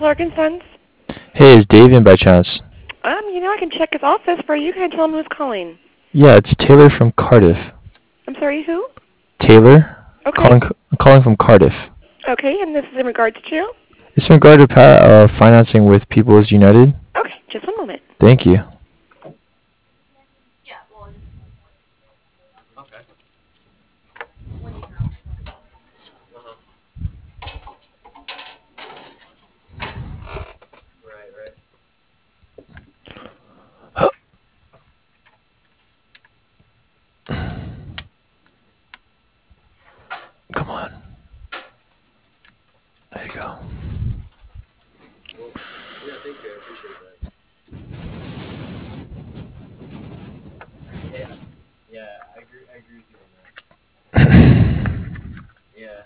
Clark and Sons. Hey, is Dave in by chance? I can check his office for you. Can I tell him who's calling? Yeah, it's Taylor from Cardiff. I'm sorry, who? Taylor? Okay. Calling from Cardiff. Okay, and this is in regards to? It's in regard to financing with People's United. Okay, just one moment. Thank you. Come on. There you go. Yeah, thank you. I appreciate that. Yeah, I agree with you on that. Yeah.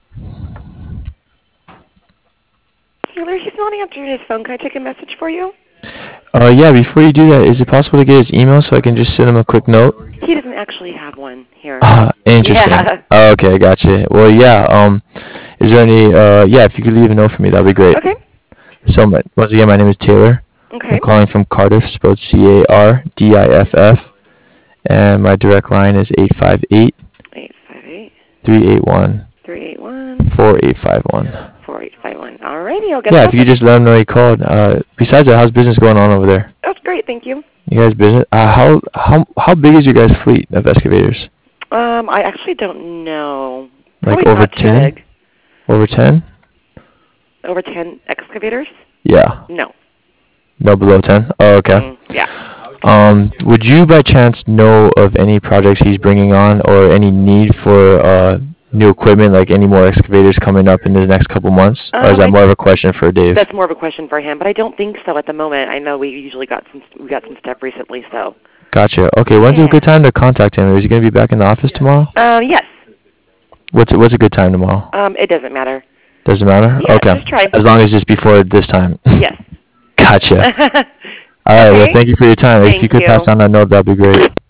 Taylor, he's not answering his phone. Can I take a message for you? Yeah, before you do that, is it possible to get his email so I can just send him a quick note? He doesn't actually have one here. Interesting. Yeah. Oh, okay, gotcha. Well, yeah, is there any, if you could leave a note for me, that'd be great. Okay. So, once again, my name is Taylor. Okay. I'm calling from Cardiff, spelled Cardiff, and my direct line is 858 858 381 381 4851. 4851. Alrighty, I'll get Yeah, that. if you could just let him know you called. Besides that, how's business going on over there? That's great, thank you. You guys business? How big is your guys' fleet of excavators? I actually don't know. Like Probably over not too 10? big. Over 10? Over 10 excavators? Yeah. No. No, below 10? Oh, okay. Yeah. Would you by chance know of any projects he's bringing on or any need for new equipment, like any more excavators coming up in the next couple months? Or is that more of a question for Dave? That's more of a question for him, but I don't think so at the moment. I know we usually got some stuff recently, so. Gotcha. Okay, when's a good time to contact him? Is he going to be back in the office tomorrow? Yes. What's a good time tomorrow? It doesn't matter. Doesn't matter? Yeah, okay. Just try. As long as it's before this time. Yes. Gotcha. All right, well, thank you for your time. Thank If you could you. pass on that note, that'd be great.